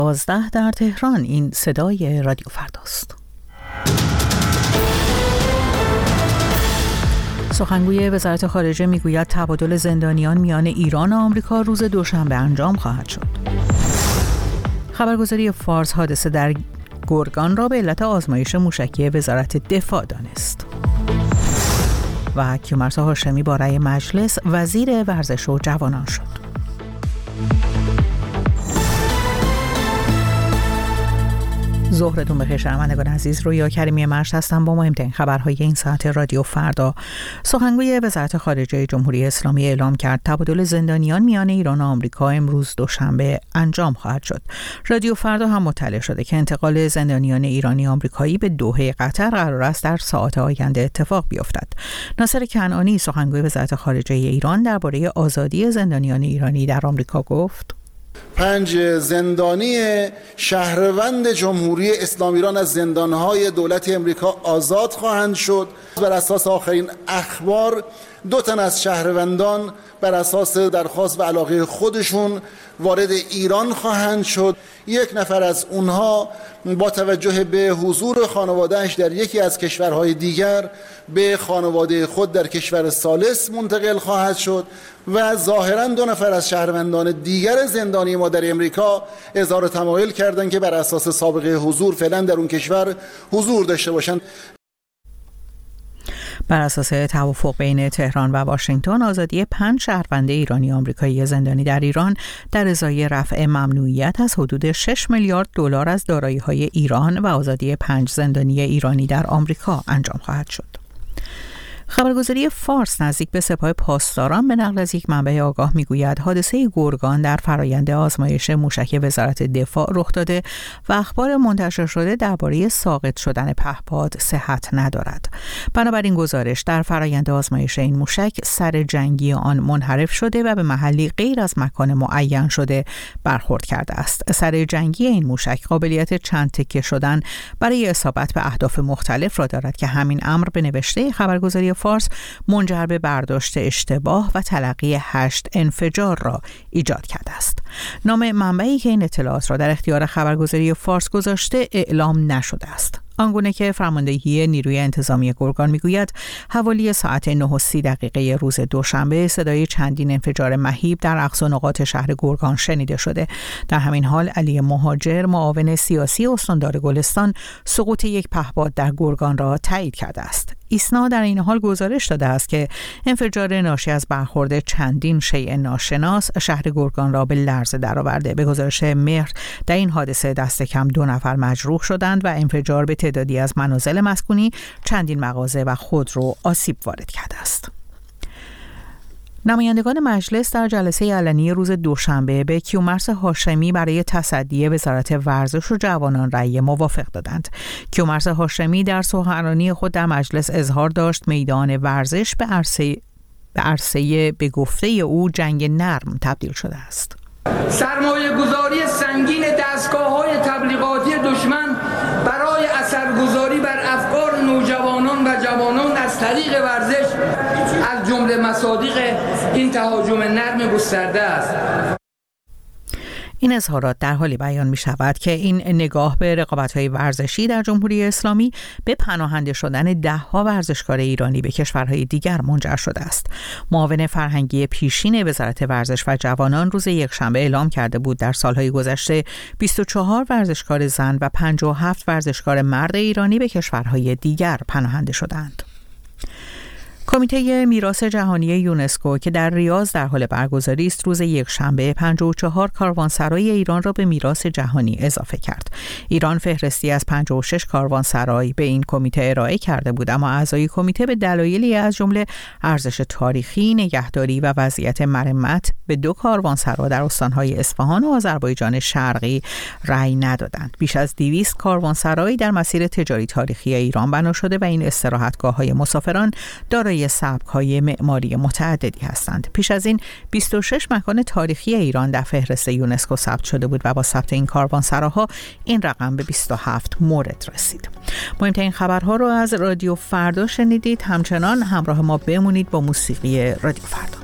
12 در تهران. این صدای رادیو فرداست. سخنگوی وزارت خارجه میگوید تبادل زندانیان میان ایران و آمریکا روز دوشنبه انجام خواهد شد. خبرگزاری فارس حادثه در گرگان را به علت آزمایش موشکی وزارت دفاع دانست. و کیومرث هاشمی با رأی مجلس وزیر ورزش و جوانان شد. ظهرتون بخیر شنوندگان عزیز. رویا کریمی مرشد هستم با مهمترین خبرهای این ساعت رادیو فردا. سخنگوی وزارت خارجه جمهوری اسلامی اعلام کرد تبادل زندانیان میان ایران و آمریکا امروز دوشنبه انجام خواهد شد. رادیو فردا هم مطلع شده که انتقال زندانیان ایرانی آمریکایی به دوحه قطر قرار است در ساعات آینده اتفاق بیفتد. ناصر کنعانی سخنگوی وزارت خارجه ایران درباره آزادی زندانیان ایرانی در آمریکا گفت: 5 زندانی شهروند جمهوری اسلامی ایران از زندانهای دولت امریکا آزاد خواهند شد. بر اساس آخرین اخبار 2 تن از شهروندان بر اساس درخواست و علاقه خودشون وارد ایران خواهند شد. 1 نفر از اونها با توجه به حضور خانواده‌اش در یکی از کشورهای دیگر به خانواده خود در کشور ثالث منتقل خواهد شد و ظاهراً 2 نفر از شهروندان دیگر زندانی ما در امریکا اظهار تمایل کردند که بر اساس سابقه حضور فعلا در اون کشور حضور داشته باشند. بر اساس توافق بین تهران و واشنگتن، آزادی 5 شهروند ایرانی آمریکایی زندانی در ایران در ازای رفع ممنوعیت از حدود 6 میلیارد دلار از دارایی‌های ایران و آزادی 5 زندانی ایرانی در آمریکا انجام خواهد شد. خبرگزاری فارس نزدیک به سپاه پاسداران به نقل از یک منبع آگاه میگوید حادثه گرگان در فرایند آزمایش موشک وزارت دفاع رخ داده و اخبار منتشر شده درباره ساقط شدن پهپاد صحت ندارد. بنابراین گزارش در فرایند آزمایش این موشک سر جنگی آن منحرف شده و به محلی غیر از مکان معین شده برخورد کرده است. سر جنگی این موشک قابلیت چند تکه شدن برای اصابت به اهداف مختلف را دارد که همین امر به نوشته خبرگزاری فارس منجر به برداشت اشتباه و تلقی 8 انفجار را ایجاد کرده است. نام منبعی که این اطلاعات را در اختیار خبرگزاری فارس گذاشته اعلام نشده است. آنگونه که فرماندهی نیروی انتظامی گرگان میگوید حوالی ساعت 9:30 روز دوشنبه صدای چندین انفجار مهیب در اقصا نقاط شهر گرگان شنیده شده. در همین حال علی مهاجر معاون سیاسی استاندار گلستان سقوط یک پهپاد در گرگان را تایید کرده است. ایسنا در این حال گزارش داده است که انفجار ناشی از برخورد چندین شیء ناشناس شهر گرگان را به لرزه درآورده. به گزارش مهر در این حادثه دست کم 2 نفر مجروح شدند و انفجار به تعدادی از منازل مسکونی، چندین مغازه و خودرو آسیب وارد کرده است. نمایندگان مجلس در جلسه علنی روز دوشنبه به کیومرث هاشمی برای تصدی وزارت ورزش و جوانان رأی موافق دادند. کیومرث هاشمی در سخنرانی خود در مجلس اظهار داشت میدان ورزش به عرصه به گفته او جنگ نرم تبدیل شده است. سرمایه گذاری سنگین دستگاه‌های تبلیغاتی دشمن برای اثرگذاری بر افکار نوجوانان و جوانان از طریق ورزش از جمله مصادیق این تهاجم نرم گسترده است. این اظهارات در حالی بیان می شود که این نگاه به رقابت‌های ورزشی در جمهوری اسلامی به پناهنده شدن 10 ورزشکار ایرانی به کشورهای دیگر منجر شده است. معاون فرهنگی پیشین وزارت ورزش و جوانان روز یکشنبه اعلام کرده بود در سالهای گذشته 24 ورزشکار زن و 57 ورزشکار مرد ایرانی به کشورهای دیگر پناهنده شدند. کمیته میراث جهانی یونسکو که در ریاض در حال برگزاری است روز یکشنبه 54 کاروانسرای ایران را به میراث جهانی اضافه کرد. ایران فهرستی از 56 کاروانسرای به این کمیته ارائه کرده بود، اما اعضای کمیته به دلایلی از جمله ارزش تاریخی، نگهداری و وضعیت مرمت به 2 کاروانسرا در استانهای اصفهان و آذربایجان شرقی رأی ندادند. بیش از 200 کاروانسرای در مسیر تجاری تاریخی ایران بنا شده و این استراحتگاه‌های مسافران دارای سبک‌های معماری متعددی هستند. پیش از این 26 مکان تاریخی ایران در فهرست یونسکو ثبت شده بود و با ثبت این کاروانسراها این رقم به 27 مورد رسید. مهمترین خبرها رو از رادیو فردا شنیدید. همچنان همراه ما بمونید با موسیقی رادیو فردا.